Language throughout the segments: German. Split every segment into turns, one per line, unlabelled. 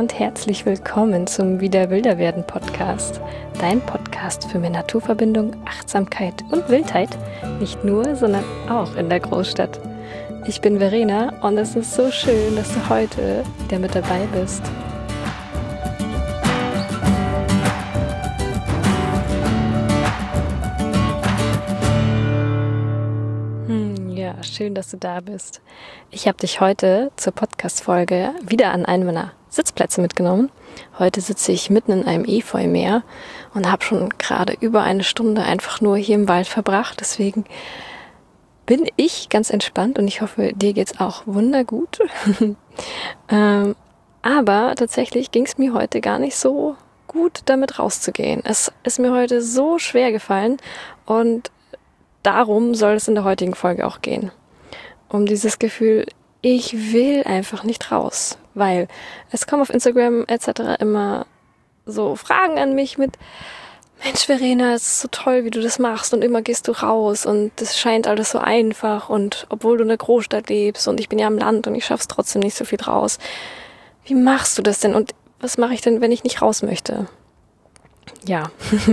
und herzlich willkommen zum Wieder wilder werden Podcast. Dein Podcast für mehr Naturverbindung, Achtsamkeit und Wildheit. Nicht nur, sondern auch in der Großstadt. Ich bin Verena und es ist so schön, dass du heute wieder mit dabei bist. Ja, schön, dass du da bist. Ich habe dich heute zur Podcast-Folge wieder an einen meiner Sitzplätze mitgenommen. Heute sitze ich mitten in einem Efeumeer und habe schon gerade über eine Stunde einfach nur hier im Wald verbracht. Deswegen bin ich ganz entspannt und ich hoffe, dir geht's auch wundergut. Aber tatsächlich ging es mir heute gar nicht so gut, damit rauszugehen. Es ist mir heute so schwer gefallen und darum soll es in der heutigen Folge auch gehen. Um dieses Gefühl, ich will einfach nicht raus. Weil es kommen auf Instagram etc. immer so Fragen an mich mit: Mensch Verena, es ist so toll, wie du das machst und immer gehst du raus und das scheint alles so einfach und obwohl du in der Großstadt lebst und ich bin ja am Land und ich schaff's trotzdem nicht so viel draus. Wie machst du das denn und was mache ich denn, wenn ich nicht raus möchte? Ja.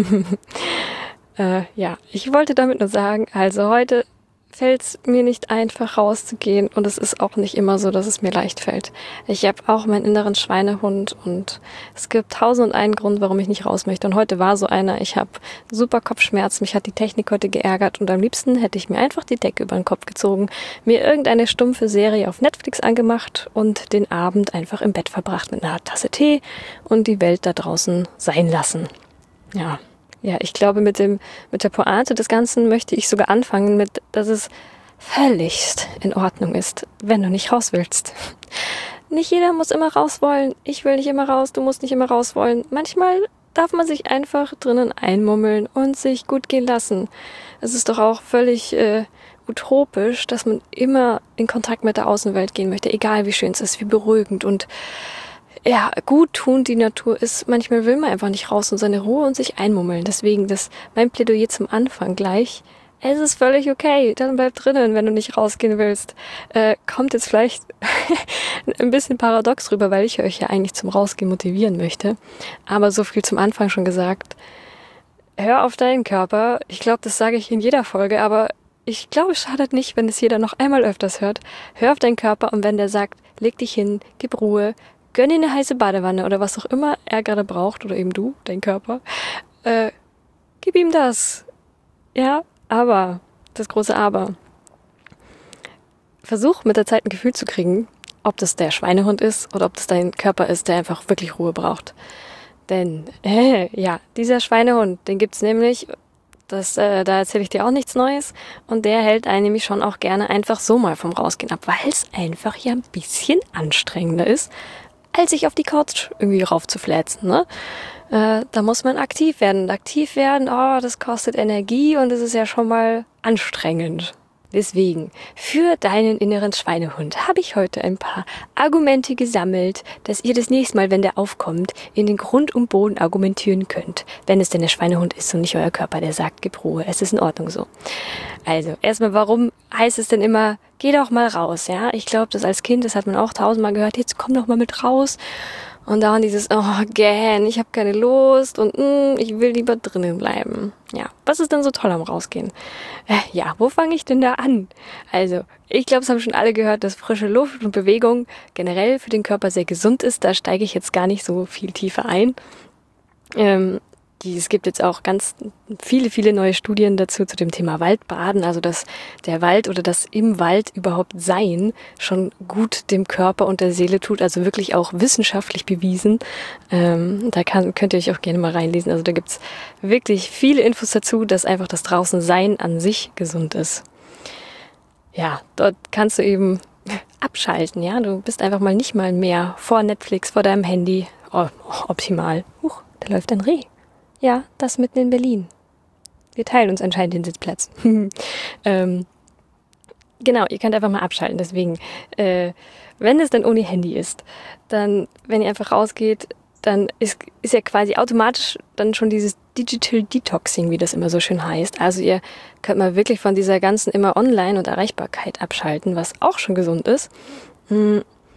Ich wollte damit nur sagen, also heute fällt es mir nicht einfach rauszugehen und es ist auch nicht immer so, dass es mir leicht fällt. Ich habe auch meinen inneren Schweinehund und es gibt 1001 Grund, warum ich nicht raus möchte. Und heute war so einer, ich habe super Kopfschmerzen, mich hat die Technik heute geärgert und am liebsten hätte ich mir einfach die Decke über den Kopf gezogen, mir irgendeine stumpfe Serie auf Netflix angemacht und den Abend einfach im Bett verbracht mit einer Tasse Tee und die Welt da draußen sein lassen. Ja, ich glaube, mit der Pointe des Ganzen möchte ich sogar anfangen mit, dass es völligst in Ordnung ist, wenn du nicht raus willst. Nicht jeder muss immer raus wollen. Ich will nicht immer raus, du musst nicht immer raus wollen. Manchmal darf man sich einfach drinnen einmummeln und sich gut gehen lassen. Es ist doch auch völlig utopisch, dass man immer in Kontakt mit der Außenwelt gehen möchte, egal wie schön es ist, wie beruhigend und ja, gut tun die Natur ist. Manchmal will man einfach nicht raus und seine Ruhe und sich einmummeln. Deswegen mein Plädoyer zum Anfang gleich. Es ist völlig okay, dann bleib drinnen, wenn du nicht rausgehen willst. Kommt jetzt vielleicht ein bisschen paradox rüber, weil ich euch ja eigentlich zum Rausgehen motivieren möchte. Aber so viel zum Anfang schon gesagt. Hör auf deinen Körper. Ich glaube, das sage ich in jeder Folge, aber ich glaube, es schadet nicht, wenn es jeder noch einmal öfters hört. Hör auf deinen Körper und wenn der sagt, leg dich hin, gib Ruhe, gönn dir eine heiße Badewanne oder was auch immer er gerade braucht oder eben du, dein Körper, gib ihm das. Ja, aber, das große Aber. Versuch mit der Zeit ein Gefühl zu kriegen, ob das der Schweinehund ist oder ob das dein Körper ist, der einfach wirklich Ruhe braucht. Denn, dieser Schweinehund, den gibt's nämlich, da erzähle ich dir auch nichts Neues und der hält einen nämlich schon auch gerne einfach so mal vom Rausgehen ab, weil es einfach ja ein bisschen anstrengender ist, als sich auf die Couch irgendwie raufzufläzen, ne? Da muss man aktiv werden. Und aktiv werden, das kostet Energie und es ist ja schon mal anstrengend. Deswegen, für deinen inneren Schweinehund habe ich heute ein paar Argumente gesammelt, dass ihr das nächste Mal, wenn der aufkommt, in den Grund und Boden argumentieren könnt. Wenn es denn der Schweinehund ist und nicht euer Körper, der sagt, gib Ruhe, es ist in Ordnung so. Also, erstmal, warum heißt es denn immer, geh doch mal raus, ja? Ich glaube, das als Kind, das hat man auch 1000-mal gehört, jetzt komm doch mal mit raus. Und dann dieses, ich habe keine Lust und ich will lieber drinnen bleiben. Ja, was ist denn so toll am Rausgehen? Wo fange ich denn da an? Also, ich glaube, es haben schon alle gehört, dass frische Luft und Bewegung generell für den Körper sehr gesund ist. Da steige ich jetzt gar nicht so viel tiefer ein. Es gibt jetzt auch ganz viele neue Studien dazu zu dem Thema Waldbaden, also dass der Wald oder das im Wald überhaupt Sein schon gut dem Körper und der Seele tut, also wirklich auch wissenschaftlich bewiesen. Könnt ihr euch auch gerne mal reinlesen. Also da gibt's wirklich viele Infos dazu, dass einfach das Draußensein an sich gesund ist. Ja, dort kannst du eben abschalten, ja. Du bist einfach mal nicht mal mehr vor Netflix, vor deinem Handy. Optimal. Da läuft ein Reh. Ja, das mitten in Berlin. Wir teilen uns anscheinend den Sitzplatz. Genau, ihr könnt einfach mal abschalten. Deswegen, wenn es dann ohne Handy ist, dann, wenn ihr einfach rausgeht, dann ist ja quasi automatisch dann schon dieses Digital Detoxing, wie das immer so schön heißt. Also ihr könnt mal wirklich von dieser ganzen immer Online- und Erreichbarkeit abschalten, was auch schon gesund ist.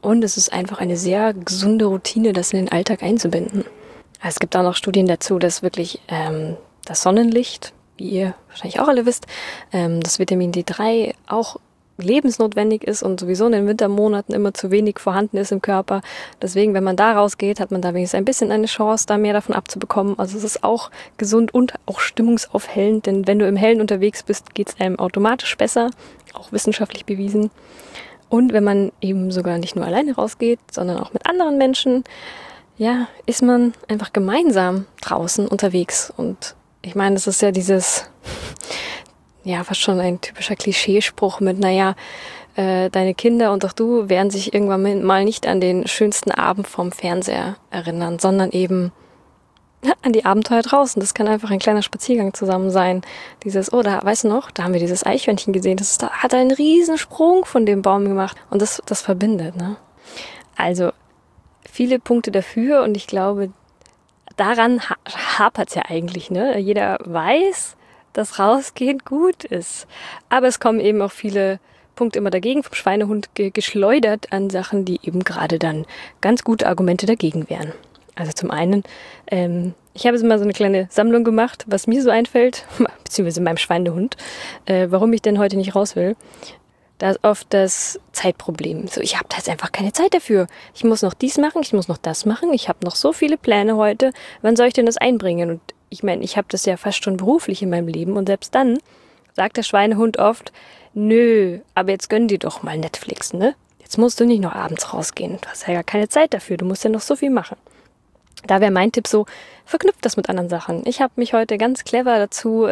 Und es ist einfach eine sehr gesunde Routine, das in den Alltag einzubinden. Es gibt auch noch Studien dazu, dass wirklich das Sonnenlicht, wie ihr wahrscheinlich auch alle wisst, das Vitamin D3 auch lebensnotwendig ist und sowieso in den Wintermonaten immer zu wenig vorhanden ist im Körper. Deswegen, wenn man da rausgeht, hat man da wenigstens ein bisschen eine Chance, da mehr davon abzubekommen. Also es ist auch gesund und auch stimmungsaufhellend, denn wenn du im Hellen unterwegs bist, geht es einem automatisch besser, auch wissenschaftlich bewiesen. Und wenn man eben sogar nicht nur alleine rausgeht, sondern auch mit anderen Menschen, ja, ist man einfach gemeinsam draußen unterwegs. Und ich meine, das ist ja dieses, ja, fast schon ein typischer Klischeespruch mit, deine Kinder und auch du werden sich irgendwann mal nicht an den schönsten Abend vorm Fernseher erinnern, sondern eben an die Abenteuer draußen. Das kann einfach ein kleiner Spaziergang zusammen sein. Da, weißt du noch, da haben wir dieses Eichhörnchen gesehen, hat einen riesen Sprung von dem Baum gemacht und das verbindet, ne? Also, viele Punkte dafür und ich glaube, daran hapert es ja eigentlich, ne? Jeder weiß, dass Rausgehen gut ist. Aber es kommen eben auch viele Punkte immer dagegen, vom Schweinehund geschleudert an Sachen, die eben gerade dann ganz gute Argumente dagegen wären. Also zum einen, ich habe jetzt mal so eine kleine Sammlung gemacht, was mir so einfällt, beziehungsweise meinem Schweinehund, warum ich denn heute nicht raus will. Da ist oft das Zeitproblem. So, ich habe da jetzt einfach keine Zeit dafür. Ich muss noch dies machen, ich muss noch das machen. Ich habe noch so viele Pläne heute. Wann soll ich denn das einbringen? Und ich meine, ich habe das ja fast schon beruflich in meinem Leben. Und selbst dann sagt der Schweinehund oft, nö, aber jetzt gönn dir doch mal Netflix, ne? Jetzt musst du nicht noch abends rausgehen. Du hast ja gar keine Zeit dafür. Du musst ja noch so viel machen. Da wäre mein Tipp so, verknüpft das mit anderen Sachen. Ich habe mich heute ganz clever dazu,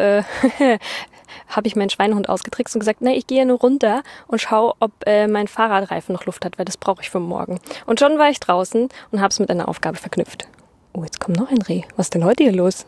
habe ich meinen Schweinehund ausgetrickst und gesagt, ich gehe nur runter und schaue, ob mein Fahrradreifen noch Luft hat, weil das brauche ich für morgen. Und schon war ich draußen und habe es mit einer Aufgabe verknüpft. Oh, jetzt kommt noch ein Reh. Was ist denn heute hier los?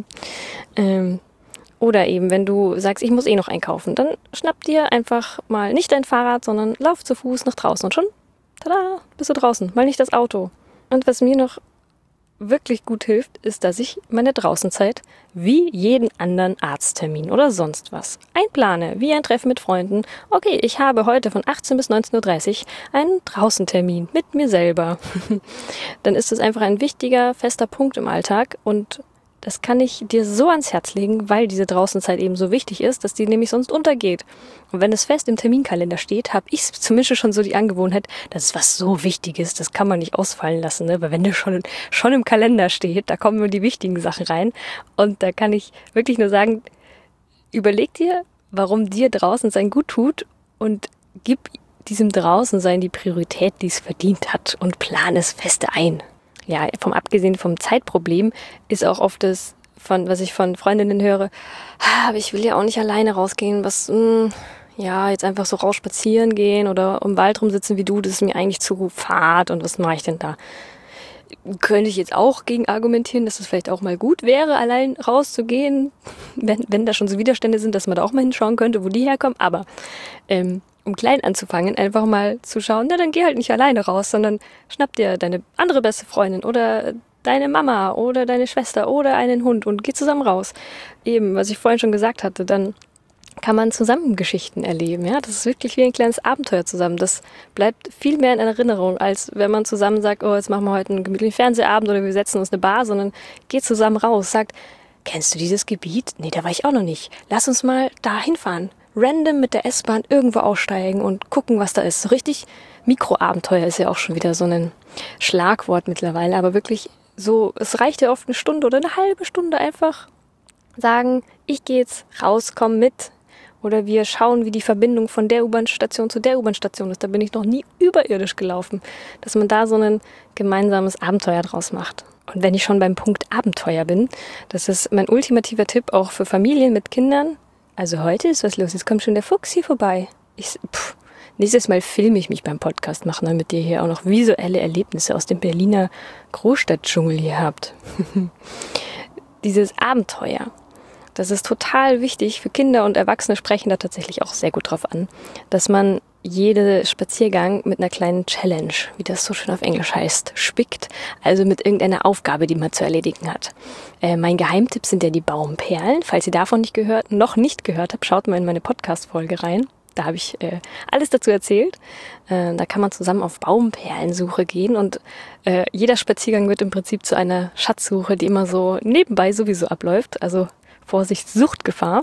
Oder eben, wenn du sagst, ich muss noch einkaufen, dann schnapp dir einfach mal nicht dein Fahrrad, sondern lauf zu Fuß nach draußen und schon, tada, bist du draußen, mal nicht das Auto. Und was mir noch wirklich gut hilft, ist, dass ich meine Draußenzeit wie jeden anderen Arzttermin oder sonst was einplane, wie ein Treffen mit Freunden. Okay, ich habe heute von 18 bis 19.30 Uhr einen Draußentermin mit mir selber. Dann ist es einfach ein wichtiger, fester Punkt im Alltag und das kann ich dir so ans Herz legen, weil diese Draußenzeit eben so wichtig ist, dass die nämlich sonst untergeht. Und wenn es fest im Terminkalender steht, habe ich zumindest schon so die Angewohnheit, das ist was so Wichtiges, das kann man nicht ausfallen lassen, ne? Weil wenn der schon im Kalender steht, da kommen nur die wichtigen Sachen rein. Und da kann ich wirklich nur sagen, überleg dir, warum dir Draußensein gut tut und gib diesem Draußensein die Priorität, die es verdient hat und plan es fest ein. Ja, abgesehen vom Zeitproblem ist auch oft das, was ich von Freundinnen höre, aber ich will ja auch nicht alleine rausgehen, jetzt einfach so raus spazieren gehen oder im Wald rumsitzen wie du, das ist mir eigentlich zu fad und was mache ich denn da? Könnte ich jetzt auch gegen argumentieren, dass es vielleicht auch mal gut wäre, allein rauszugehen, wenn da schon so Widerstände sind, dass man da auch mal hinschauen könnte, wo die herkommen, aber um klein anzufangen, einfach mal zu schauen, dann geh halt nicht alleine raus, sondern schnapp dir deine andere beste Freundin oder deine Mama oder deine Schwester oder einen Hund und geh zusammen raus. Eben, was ich vorhin schon gesagt hatte, dann kann man zusammen Geschichten erleben. Ja, das ist wirklich wie ein kleines Abenteuer zusammen. Das bleibt viel mehr in Erinnerung, als wenn man zusammen sagt, oh, jetzt machen wir heute einen gemütlichen Fernsehabend oder wir setzen uns eine Bar, sondern geht zusammen raus, sagt, kennst du dieses Gebiet? Nee, da war ich auch noch nicht. Lass uns mal da hinfahren. Random mit der S-Bahn irgendwo aussteigen und gucken, was da ist. So richtig Mikroabenteuer ist ja auch schon wieder so ein Schlagwort mittlerweile, aber wirklich so, es reicht ja oft eine Stunde oder eine halbe Stunde einfach sagen, ich gehe jetzt raus, komm mit. Oder wir schauen, wie die Verbindung von der U-Bahn-Station zu der U-Bahn-Station ist. Da bin ich noch nie überirdisch gelaufen. Dass man da so ein gemeinsames Abenteuer draus macht. Und wenn ich schon beim Punkt Abenteuer bin, das ist mein ultimativer Tipp auch für Familien mit Kindern. Also heute ist was los, jetzt kommt schon der Fuchs hier vorbei. Nächstes Mal filme ich mich beim Podcast machen, damit ihr hier auch noch visuelle Erlebnisse aus dem Berliner Großstadtdschungel hier habt. Dieses Abenteuer, das ist total wichtig für Kinder und Erwachsene sprechen da tatsächlich auch sehr gut drauf an, dass man jede Spaziergang mit einer kleinen Challenge, wie das so schön auf Englisch heißt, spickt, also mit irgendeiner Aufgabe, die man zu erledigen hat. Mein Geheimtipp sind ja die Baumperlen. Falls ihr davon noch nicht gehört habt, schaut mal in meine Podcast-Folge rein. Da habe ich alles dazu erzählt. Da kann man zusammen auf Baumperlensuche gehen und jeder Spaziergang wird im Prinzip zu einer Schatzsuche, die immer so nebenbei sowieso abläuft. Also Vorsicht, Suchtgefahr.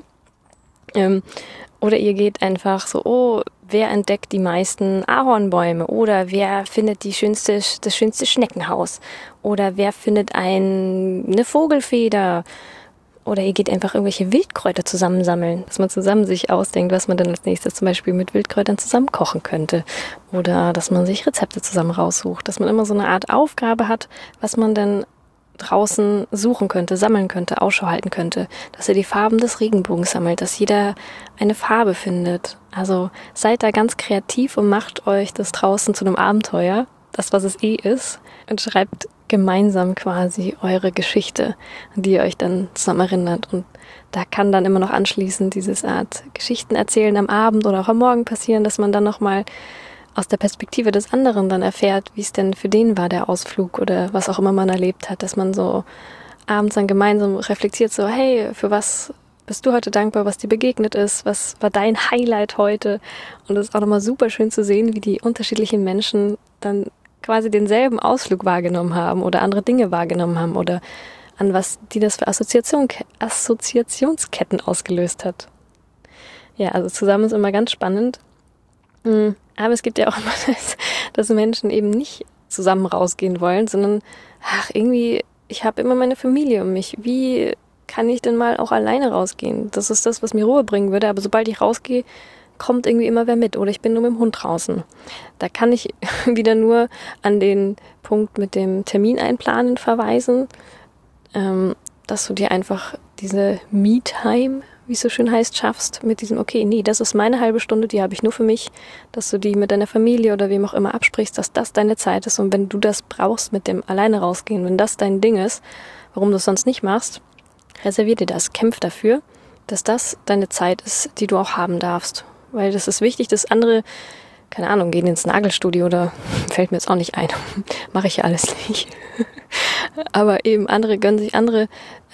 Oder ihr geht einfach so, oh, wer entdeckt die meisten Ahornbäume? Oder wer findet das schönste Schneckenhaus? Oder wer findet eine Vogelfeder? Oder ihr geht einfach irgendwelche Wildkräuter zusammensammeln, dass man zusammen sich ausdenkt, was man dann als nächstes zum Beispiel mit Wildkräutern zusammen kochen könnte. Oder dass man sich Rezepte zusammen raussucht, dass man immer so eine Art Aufgabe hat, was man dann draußen suchen könnte, sammeln könnte, Ausschau halten könnte, dass ihr die Farben des Regenbogens sammelt, dass jeder eine Farbe findet. Also seid da ganz kreativ und macht euch das draußen zu einem Abenteuer, das, was es ist, und schreibt gemeinsam quasi eure Geschichte, an die ihr euch dann zusammen erinnert. Und da kann dann immer noch anschließend dieses Art Geschichten erzählen am Abend oder auch am Morgen passieren, dass man dann nochmal aus der Perspektive des anderen dann erfährt, wie es denn für den war, der Ausflug oder was auch immer man erlebt hat, dass man so abends dann gemeinsam reflektiert, so hey, für was bist du heute dankbar, was dir begegnet ist, was war dein Highlight heute? Und es ist auch nochmal super schön zu sehen, wie die unterschiedlichen Menschen dann quasi denselben Ausflug wahrgenommen haben oder andere Dinge wahrgenommen haben oder an was die das für Assoziationsketten ausgelöst hat. Ja, also zusammen ist immer ganz spannend. Aber es gibt ja auch immer dass Menschen eben nicht zusammen rausgehen wollen, sondern irgendwie, ich habe immer meine Familie um mich. Wie kann ich denn mal auch alleine rausgehen? Das ist das, was mir Ruhe bringen würde. Aber sobald ich rausgehe, kommt irgendwie immer wer mit. Oder ich bin nur mit dem Hund draußen. Da kann ich wieder nur an den Punkt mit dem Termin einplanen verweisen, dass du dir einfach diese Me-Time, wie es so schön heißt, schaffst mit diesem, okay, nee, das ist meine halbe Stunde, die habe ich nur für mich, dass du die mit deiner Familie oder wem auch immer absprichst, dass das deine Zeit ist und wenn du das brauchst mit dem alleine rausgehen, wenn das dein Ding ist, warum du es sonst nicht machst, reservier dir das, kämpf dafür, dass das deine Zeit ist, die du auch haben darfst, weil das ist wichtig, dass andere, keine Ahnung, gehen ins Nagelstudio oder fällt mir jetzt auch nicht ein, mache ich ja alles nicht, aber eben andere gönnen sich andere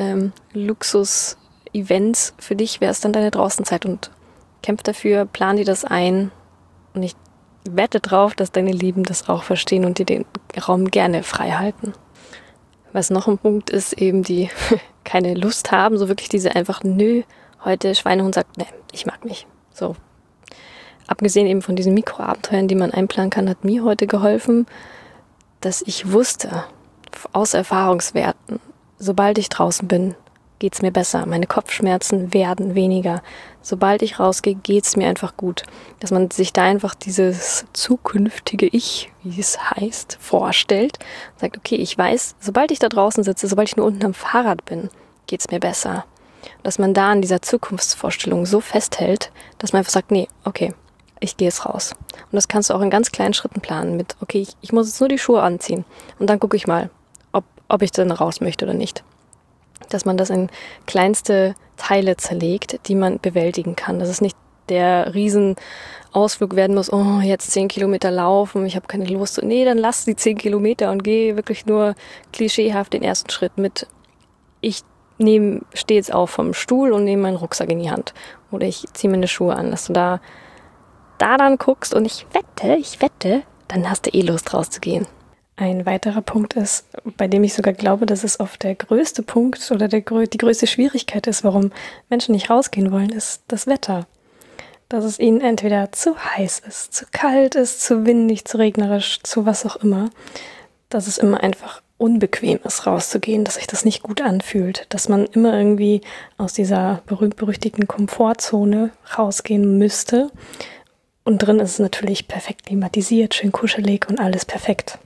Luxus-Events. Für dich wäre es dann deine Draußenzeit und kämpf dafür, plan dir das ein und ich wette drauf, dass deine Lieben das auch verstehen und dir den Raum gerne frei halten. Was noch ein Punkt ist, eben die keine Lust haben, so wirklich diese einfach, nö, heute Schweinehund sagt, ne, ich mag nicht. So. Abgesehen eben von diesen Mikroabenteuern, die man einplanen kann, hat mir heute geholfen, dass ich wusste, aus Erfahrungswerten, sobald ich draußen bin, geht's mir besser. Meine Kopfschmerzen werden weniger. Sobald ich rausgehe, geht's mir einfach gut. Dass man sich da einfach dieses zukünftige Ich, wie es heißt, vorstellt und sagt, okay, ich weiß, sobald ich da draußen sitze, sobald ich nur unten am Fahrrad bin, geht's mir besser. Dass man da an dieser Zukunftsvorstellung so festhält, dass man einfach sagt, nee, okay, ich gehe jetzt raus. Und das kannst du auch in ganz kleinen Schritten planen mit, okay, ich muss jetzt nur die Schuhe anziehen und dann gucke ich mal, ob ich dann raus möchte oder nicht. Dass man das in kleinste Teile zerlegt, die man bewältigen kann. Dass es nicht der Riesenausflug werden muss, oh, jetzt 10 Kilometer laufen, ich habe keine Lust. Nee, dann lass die 10 Kilometer und geh wirklich nur klischeehaft den ersten Schritt mit. Ich stehe jetzt auf vom Stuhl und nehme meinen Rucksack in die Hand. Oder ich ziehe meine Schuhe an, dass du da dann guckst und ich wette, dann hast du eh Lust rauszugehen. Ein weiterer Punkt ist, bei dem ich sogar glaube, dass es oft der größte Punkt oder die größte Schwierigkeit ist, warum Menschen nicht rausgehen wollen, ist das Wetter. Dass es ihnen entweder zu heiß ist, zu kalt ist, zu windig, zu regnerisch, zu was auch immer. Dass es immer einfach unbequem ist, rauszugehen, dass sich das nicht gut anfühlt. Dass man immer irgendwie aus dieser berühmt-berüchtigten Komfortzone rausgehen müsste. Und drin ist es natürlich perfekt klimatisiert, schön kuschelig und alles perfekt.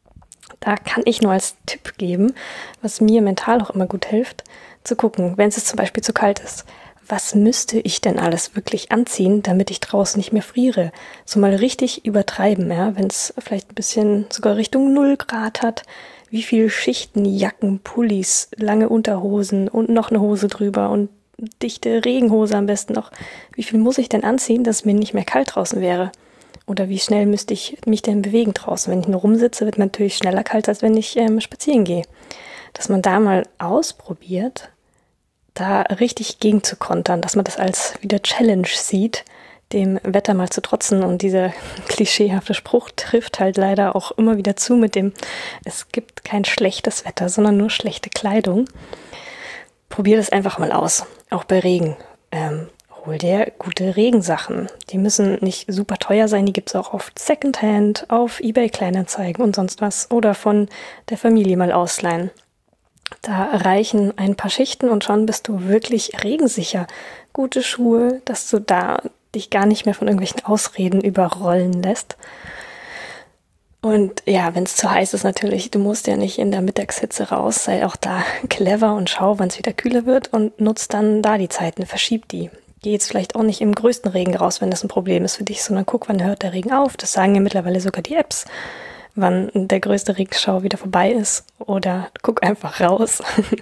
Da kann ich nur als Tipp geben, was mir mental auch immer gut hilft, zu gucken, wenn es zum Beispiel zu kalt ist, was müsste ich denn alles wirklich anziehen, damit ich draußen nicht mehr friere? So mal richtig übertreiben, ja, wenn es vielleicht ein bisschen sogar Richtung 0 Grad hat, wie viele Schichten, Jacken, Pullis, lange Unterhosen und noch eine Hose drüber und dichte Regenhose am besten noch. Wie viel muss ich denn anziehen, dass es mir nicht mehr kalt draußen wäre? Oder wie schnell müsste ich mich denn bewegen draußen? Wenn ich nur rumsitze, wird mir natürlich schneller kalt, als wenn ich spazieren gehe. Dass man da mal ausprobiert, da richtig gegen zu kontern, dass man das als wieder Challenge sieht, dem Wetter mal zu trotzen. Und dieser klischeehafte Spruch trifft halt leider auch immer wieder zu mit dem, es gibt kein schlechtes Wetter, sondern nur schlechte Kleidung. Probier das einfach mal aus, auch bei Regen. Hol dir gute Regensachen. Die müssen nicht super teuer sein, die gibt es auch oft Secondhand, auf eBay Kleinanzeigen und sonst was. Oder von der Familie mal ausleihen. Da reichen ein paar Schichten und schon bist du wirklich regensicher. Gute Schuhe, dass du da dich gar nicht mehr von irgendwelchen Ausreden überrollen lässt. Und ja, wenn es zu heiß ist natürlich, du musst ja nicht in der Mittagshitze raus, sei auch da clever und schau, wann es wieder kühler wird und nutzt dann da die Zeiten, verschieb die. Geh jetzt vielleicht auch nicht im größten Regen raus, wenn das ein Problem ist für dich, sondern guck, wann hört der Regen auf. Das sagen ja mittlerweile sogar die Apps, wann der größte Regenschauer wieder vorbei ist. Oder guck einfach raus,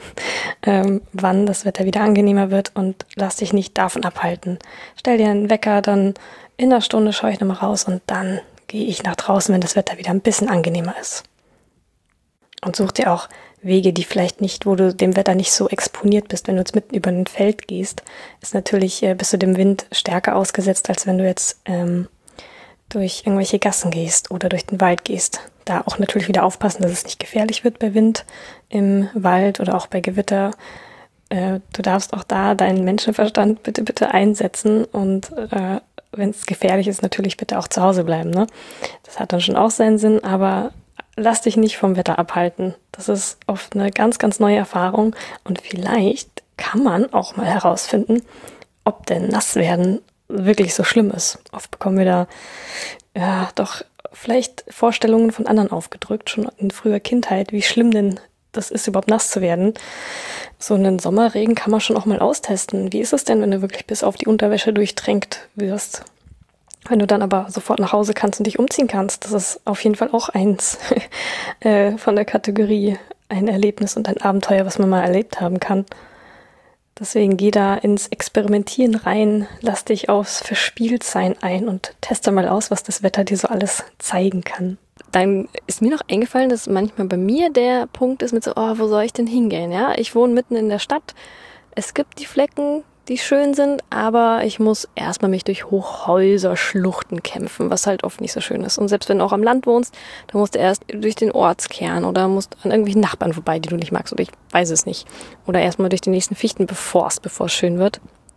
wann das Wetter wieder angenehmer wird und lass dich nicht davon abhalten. Stell dir einen Wecker, dann in einer Stunde schaue ich nochmal raus und dann gehe ich nach draußen, wenn das Wetter wieder ein bisschen angenehmer ist. Und such dir auch Wege, die vielleicht nicht, wo du dem Wetter nicht so exponiert bist. Wenn du jetzt mitten über ein Feld gehst, ist natürlich, bist du dem Wind stärker ausgesetzt, als wenn du jetzt durch irgendwelche Gassen gehst oder durch den Wald gehst. Da auch natürlich wieder aufpassen, dass es nicht gefährlich wird bei Wind im Wald oder auch bei Gewitter. Du darfst auch da deinen Menschenverstand bitte einsetzen und wenn es gefährlich ist, natürlich bitte auch zu Hause bleiben. Ne? Das hat dann schon auch seinen Sinn, aber lass dich nicht vom Wetter abhalten. Das ist oft eine ganz, ganz neue Erfahrung und vielleicht kann man auch mal herausfinden, ob denn nass werden wirklich so schlimm ist. Oft bekommen wir da ja doch vielleicht Vorstellungen von anderen aufgedrückt, schon in früher Kindheit, wie schlimm denn das ist, überhaupt nass zu werden. So einen Sommerregen kann man schon auch mal austesten. Wie ist es denn, wenn du wirklich bis auf die Unterwäsche durchtränkt wirst? Wenn du dann aber sofort nach Hause kannst und dich umziehen kannst, das ist auf jeden Fall auch eins von der Kategorie ein Erlebnis und ein Abenteuer, was man mal erlebt haben kann. Deswegen geh da ins Experimentieren rein, lass dich aufs Verspieltsein ein und teste mal aus, was das Wetter dir so alles zeigen kann. Dann ist mir noch eingefallen, dass manchmal bei mir der Punkt ist mit so, oh, wo soll ich denn hingehen? Ja, ich wohne mitten in der Stadt. Es gibt die Flecken, die schön sind, aber ich muss erstmal mich durch Hochhäuser-Schluchten kämpfen, was halt oft nicht so schön ist. Und selbst wenn du auch am Land wohnst, dann musst du erst durch den Ortskern oder musst an irgendwelchen Nachbarn vorbei, die du nicht magst, oder ich weiß es nicht. Oder erstmal durch die nächsten Fichten, bevor es schön wird.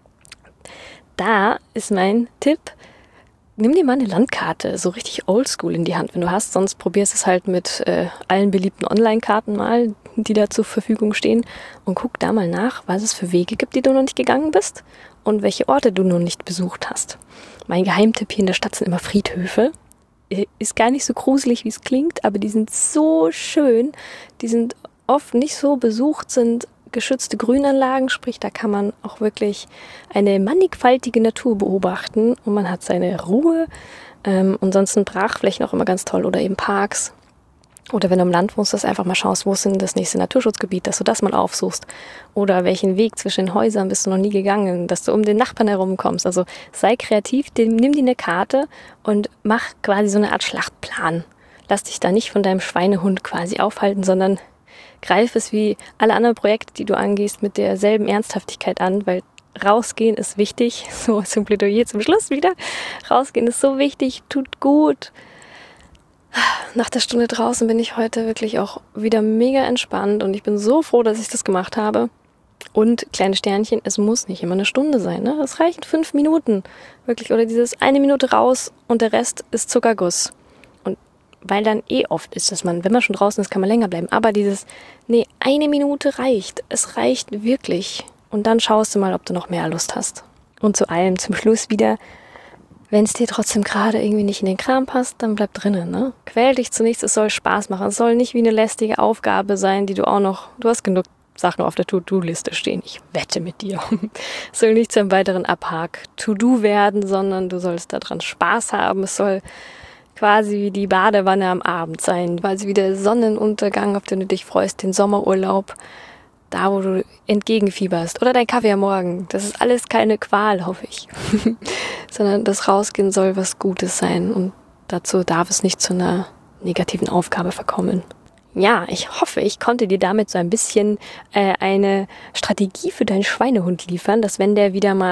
Da ist mein Tipp, nimm dir mal eine Landkarte, so richtig oldschool in die Hand, wenn du hast. Sonst probierst es halt mit allen beliebten Online-Karten mal, die da zur Verfügung stehen. Und guck da mal nach, was es für Wege gibt, die du noch nicht gegangen bist und welche Orte du noch nicht besucht hast. Mein Geheimtipp hier in der Stadt sind immer Friedhöfe. Ist gar nicht so gruselig, wie es klingt, aber die sind so schön. Die sind oft nicht so besucht, sind geschützte Grünanlagen, sprich, da kann man auch wirklich eine mannigfaltige Natur beobachten und man hat seine Ruhe. Und sonst sind Brachflächen auch immer ganz toll oder eben Parks. Oder wenn du im Land wohnst, dass du einfach mal schaust, wo ist denn das nächste Naturschutzgebiet, dass du das mal aufsuchst. Oder welchen Weg zwischen den Häusern bist du noch nie gegangen, dass du um den Nachbarn herumkommst. Also sei kreativ, nimm dir eine Karte und mach quasi so eine Art Schlachtplan. Lass dich da nicht von deinem Schweinehund quasi aufhalten, sondern greif es wie alle anderen Projekte, die du angehst, mit derselben Ernsthaftigkeit an, weil rausgehen ist wichtig. So zum Plädoyer zum Schluss wieder. Rausgehen ist so wichtig, tut gut. Nach der Stunde draußen bin ich heute wirklich auch wieder mega entspannt und ich bin so froh, dass ich das gemacht habe. Und kleine Sternchen, es muss nicht immer eine Stunde sein, ne? Es reichen 5 Minuten, wirklich. Oder dieses 1 Minute raus und der Rest ist Zuckerguss. Und weil dann oft ist, dass man, wenn man schon draußen ist, kann man länger bleiben. Aber dieses, 1 Minute reicht. Es reicht wirklich. Und dann schaust du mal, ob du noch mehr Lust hast. Und zu allem zum Schluss wieder, wenn es dir trotzdem gerade irgendwie nicht in den Kram passt, dann bleib drinnen, ne? Quäl dich zu nichts, es soll Spaß machen. Es soll nicht wie eine lästige Aufgabe sein, die du hast genug Sachen auf der To-Do-Liste stehen. Ich wette mit dir. Es soll nicht zu einem weiteren Abhak-To-Do werden, sondern du sollst daran Spaß haben. Es soll quasi wie die Badewanne am Abend sein, quasi wie der Sonnenuntergang, auf den du dich freust, den Sommerurlaub. Da, wo du entgegenfieberst. Oder dein Kaffee am Morgen. Das ist alles keine Qual, hoffe ich. Sondern das Rausgehen soll was Gutes sein. Und dazu darf es nicht zu einer negativen Aufgabe verkommen. Ja, ich hoffe, ich konnte dir damit so ein bisschen eine Strategie für deinen Schweinehund liefern, dass wenn der wieder mal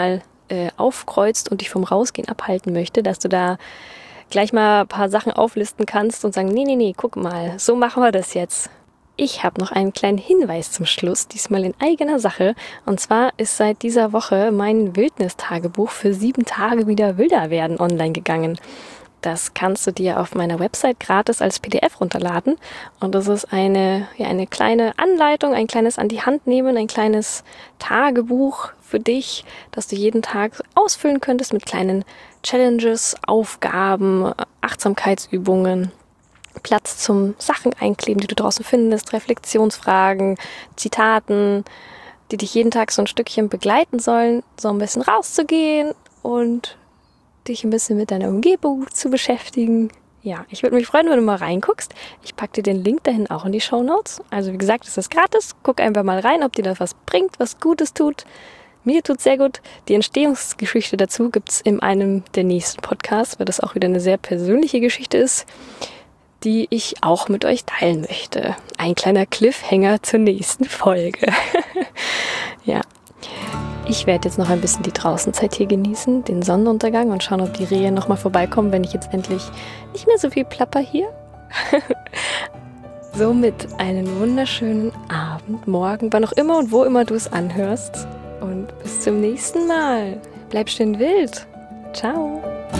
aufkreuzt und dich vom Rausgehen abhalten möchte, dass du da gleich mal ein paar Sachen auflisten kannst und sagen, nee, guck mal, so machen wir das jetzt. Ich habe noch einen kleinen Hinweis zum Schluss, diesmal in eigener Sache. Und zwar ist seit dieser Woche mein Wildnistagebuch für 7 Tage wieder wilder werden online gegangen. Das kannst du dir auf meiner Website gratis als PDF runterladen. Und das ist eine kleine Anleitung, ein kleines an die Hand nehmen, ein kleines Tagebuch für dich, das du jeden Tag ausfüllen könntest mit kleinen Challenges, Aufgaben, Achtsamkeitsübungen, Platz zum Sachen einkleben, die du draußen findest, Reflexionsfragen, Zitaten, die dich jeden Tag so ein Stückchen begleiten sollen, so ein bisschen rauszugehen und dich ein bisschen mit deiner Umgebung zu beschäftigen. Ja, ich würde mich freuen, wenn du mal reinguckst. Ich packe dir den Link dahin auch in die Shownotes. Also wie gesagt, es ist gratis. Guck einfach mal rein, ob dir das was bringt, was Gutes tut. Mir tut es sehr gut. Die Entstehungsgeschichte dazu gibt es in einem der nächsten Podcasts, weil das auch wieder eine sehr persönliche Geschichte ist, die ich auch mit euch teilen möchte. Ein kleiner Cliffhanger zur nächsten Folge. Ja, ich werde jetzt noch ein bisschen die Draußenzeit hier genießen, den Sonnenuntergang und schauen, ob die Rehe nochmal vorbeikommen, wenn ich jetzt endlich nicht mehr so viel plapper hier. Somit einen wunderschönen Abend, Morgen, wann auch immer und wo immer du es anhörst. Und bis zum nächsten Mal. Bleib schön wild. Ciao.